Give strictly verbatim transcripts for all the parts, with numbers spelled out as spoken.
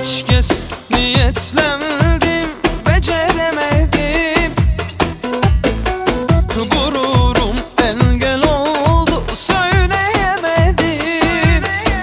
Kaç kez niyetlendim, beceremedim. Gururum engel oldu, söyleyemedim.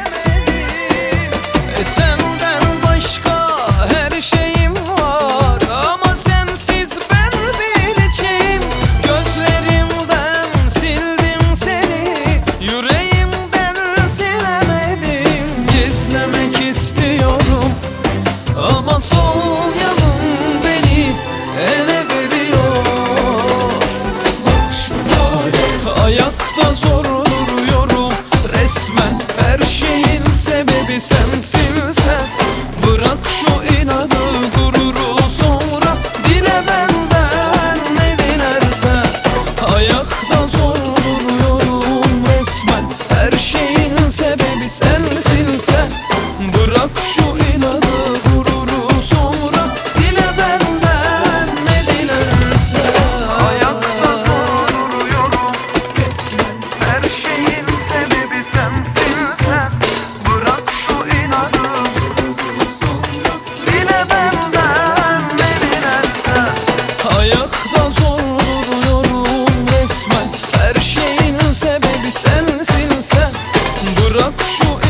E senden başka her şeyim var, ama sensiz ben bir hiçim. Gözlerimden sildim seni, yüreğimden silemedim. Gizlemek istiyorum ama sol yanım beni ele veriyor. Bak şu hale, ayakta zor duruyorum. Resmen her şeyin sebebi sensin sen. Bırak şu inadı, gururu, sonra dile benden ne dilersen. Ayakta zor duruyorum. Resmen her şeyin sebebi sensin sen. Bırak şu inadı, gururu, sonra dile benden ne dilersen. Ayakta zor duruyorum. Resmen her şeyin sebebi sensin sen. Bırak şu inadı, gururu, sonra dile benden ne dilersen. Ayakta zor duruyorum. Resmen her şeyin sebebi sensin sen. Bırak şu